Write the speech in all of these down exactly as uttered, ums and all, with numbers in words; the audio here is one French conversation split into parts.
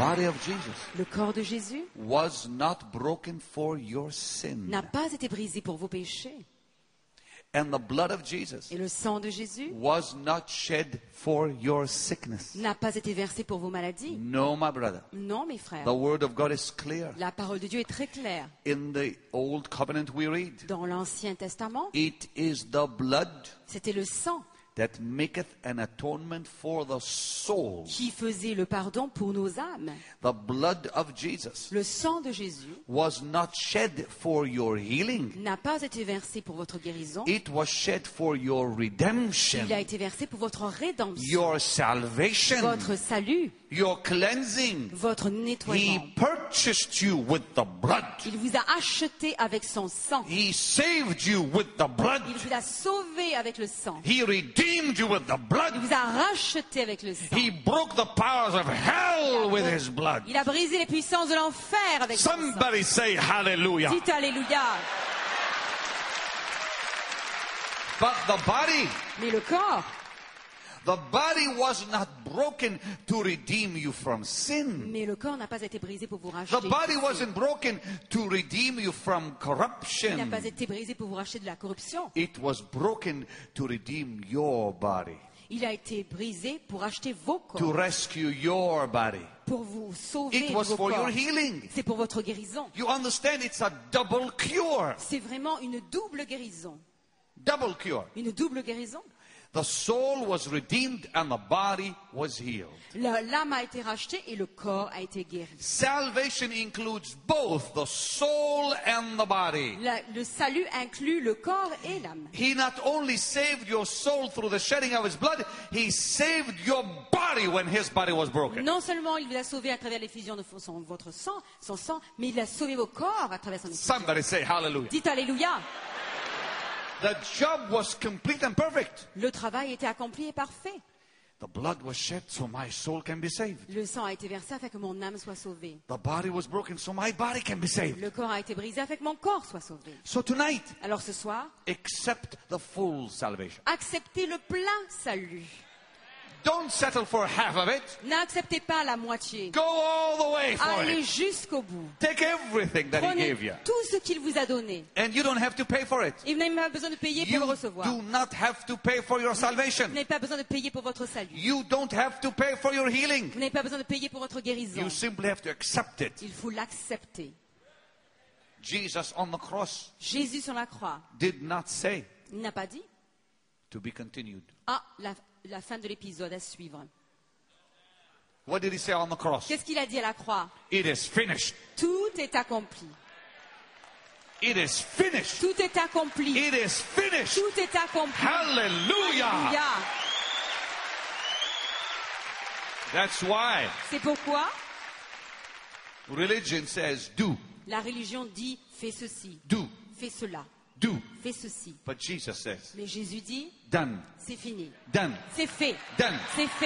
body of Jesus Le corps de Jésus was not broken for your sin. n'a pas été brisé pour vos péchés. And the blood of Jesus Et le sang de Jésus was not shed for your sickness. n'a pas été versé pour vos maladies. No, my brother. Non, mes frères. The word of God is clear. La parole de Dieu est très claire. In the Old Covenant we read, Dans l'Ancien Testament, it is the blood c'était le sang that maketh an atonement for the soul. qui faisait le pardon pour nos âmes. The blood of Jesus Le sang de Jésus was not shed for your healing. n'a pas été versé pour votre guérison. It was shed for your redemption, Il a été versé pour votre rédemption, your salvation, votre salut, your cleansing. votre He nettoiement. purchased you with the blood. Il vous a acheté avec son sang. He saved you with the blood. Il vous a sauvé avec le sang. He redeemed you with the Il blood. vous a racheté avec le sang. He broke the powers of hell with his blood. Il a brisé les puissances de l'enfer avec son sang. Somebody say hallelujah. Dites Alléluia. But the body, Mais le corps, the body was not broken to redeem you from sin. mais le corps n'a pas été brisé pour vous racheter. The body wasn't broken to redeem you from Il n'a corruption. pas été brisé pour vous racheter de la corruption. It was broken to redeem your body, Il a été brisé pour racheter vos to corps, rescue your body. pour vous sauver It de was vos for your corps. healing. C'est pour votre guérison. You understand, it's a double cure. C'est vraiment une double guérison. Double cure. Une double guérison. The soul was redeemed and the body was healed. La- L'âme a été rachetée et le corps a été guéri. Salvation includes both the soul and the body. La- le salut inclut le corps et l'âme. He not only saved your soul through the shedding of his blood, he saved your body when his body was broken. Non seulement il vous a sauvé à travers l'effusion de son- votre sang, son sang, mais il a sauvé vos corps à travers son effusion. Somebody say hallelujah. Dites Alléluia. The job was complete and perfect. Le travail était accompli et parfait. The blood was shed so my soul can be saved. Le sang a été versé afin que mon âme soit sauvée. The body was broken so my body can be saved. Le corps a été brisé afin que mon corps soit sauvé. So tonight, Alors ce soir, accept the full salvation. acceptez le plein salut. Don't settle for half of it. N'acceptez pas la moitié. Go all the way for Allez it. jusqu'au bout. Take everything that he Prenez gave you. tout ce qu'il vous a donné. And you don't have to pay for it. Et vous n'avez pas besoin de payer pour You le recevoir. do not have to pay for your Vous salvation. n'avez pas besoin de payer pour votre salut. You don't have to pay for your healing. Vous n'avez pas besoin de payer pour votre guérison. You simply have to accept it. Il faut l'accepter. Jesus on the cross Jésus sur la croix, did not say il n'a pas dit to be continued. « Ah, la, la fin de l'épisode à suivre What did he say on the ». cross? Qu'est-ce qu'il a dit à la croix? It is finished. Tout est accompli. It is finished. Tout est accompli. It is finished. Tout est accompli. Hallelujah. Alléluia. That's why C'est pourquoi religion says do, la religion dit « fais ceci, do, fais cela, do. fais ceci But Jesus says ». Mais Jésus dit done, « c'est fini, done, c'est fait, done. c'est fait ».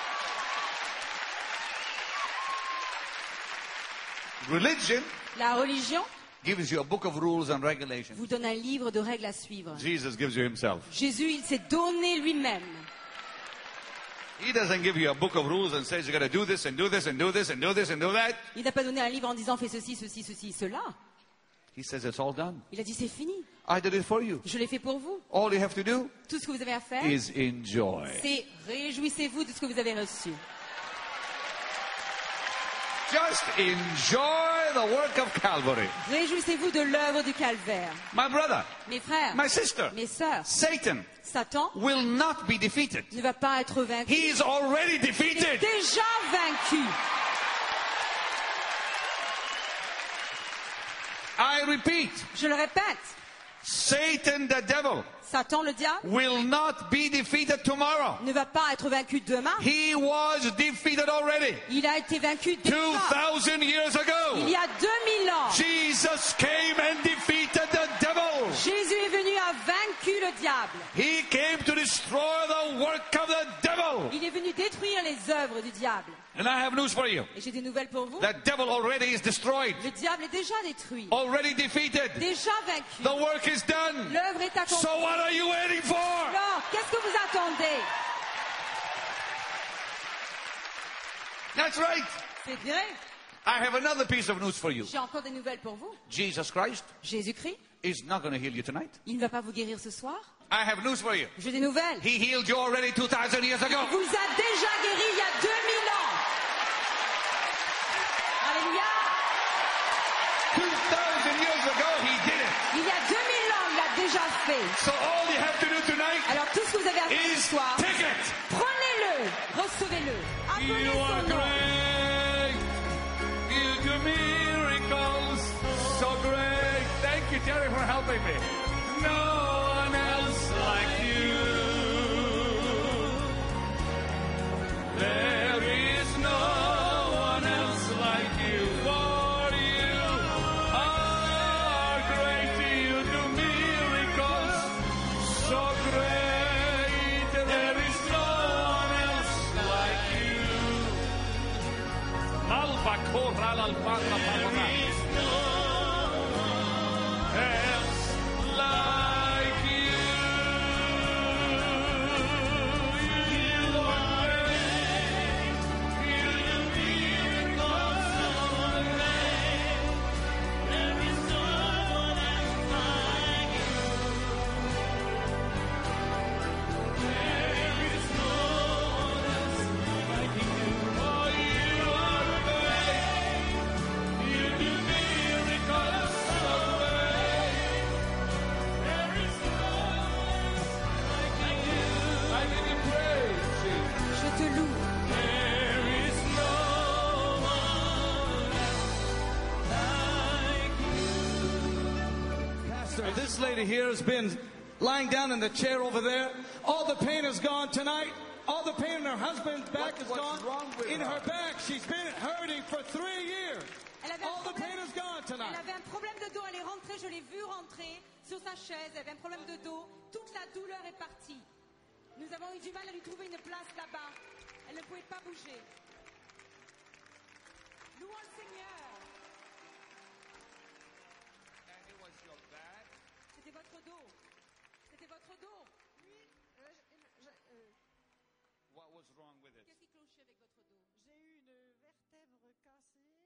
Religion La religion gives you a book of rules and regulations. vous donne un livre de règles à suivre. Jesus gives you himself. Jésus, il s'est donné lui-même. He doesn't give you a book of rules and says you got to do this and do this and do this and do this and do that. Il n'a pas donné un livre en disant « fais ceci, ceci, ceci, cela He says it's all done. ». Il a dit « c'est fini, I did it for you. je l'ai fait pour vous ». All you have to do Tout ce que vous avez à faire, is enjoy. c'est réjouissez-vous de ce que vous avez reçu. Just enjoy the work of Calvary. Réjouissez-vous de l'œuvre du calvaire. My brother, Mes frères, my sister, mes sœurs, Satan Satan will not be defeated. ne va pas être vaincu. He is already Il est defeated. déjà vaincu. I repeat, Je le répète, Satan the devil Satan le diable will not be defeated tomorrow. ne va pas être vaincu demain. He was defeated already Il a été vaincu déjà. two thousand years Il ago. y a deux mille ans. Jesus came and defeated the devil. Jésus est venu à vaincu le diable. He came to destroy the work of the devil. Il est venu détruire les œuvres du diable. And I have news for you. Et j'ai des nouvelles pour vous. That devil already is destroyed, Le diable est déjà détruit. already defeated. Déjà vaincu. The work is done. L'œuvre est accomplie. So what are you waiting for? Alors, qu'est-ce que vous attendez? That's right. C'est vrai. I have another piece of news for you. J'ai encore des nouvelles pour vous. Jesus Christ Jésus-Christ, is not going to heal you tonight. il ne va pas vous guérir ce soir. I have news for you. J'ai des nouvelles. He healed you already two thousand years ago. Il vous a déjà guéri il y a deux mille ans. Alléluia. two thousand years ago, he did it. Il y a deux mille ans, il l'a déjà fait. So all you have to do tonight Alors tout ce que vous avez à faire is ce soir, take it. prenez-le, recevez-le, appelez You are son nom. great. You do miracles so great. Thank you, Terry, for helping me. No one else like you. There is no one else like you. For you are great. You do miracles so great. There is no one else like you. Malva corral al parla parla. Else like you. You are great. You do miracles so great. There is no one else like you. There is no one else like you. Oh, you are great. You do miracles so great. There is no one else like you. I give you praise, Jesus. Je te loue. There is no one else like you. Pastor, this lady here has been lying down in the chair over there. All the pain is gone tonight. All the pain in her husband's back is what's gone. wrong with in her? her back, she's been hurting for three years. Elle avait, un All the pain problème, is gone elle tonight. avait un problème de dos, elle est rentrée, je l'ai vue rentrer sur sa chaise, elle avait un problème de dos, toute la douleur est partie. Nous avons eu du mal à lui trouver une place là-bas. Elle ne pouvait pas bouger. Louons le Seigneur. And it was your back. C'était votre dos. C'était votre dos. Oui, euh, je- je- euh, What was wrong with it? Qu'est-ce qui clochait avec votre dos? j'ai eu une vertèbre cassée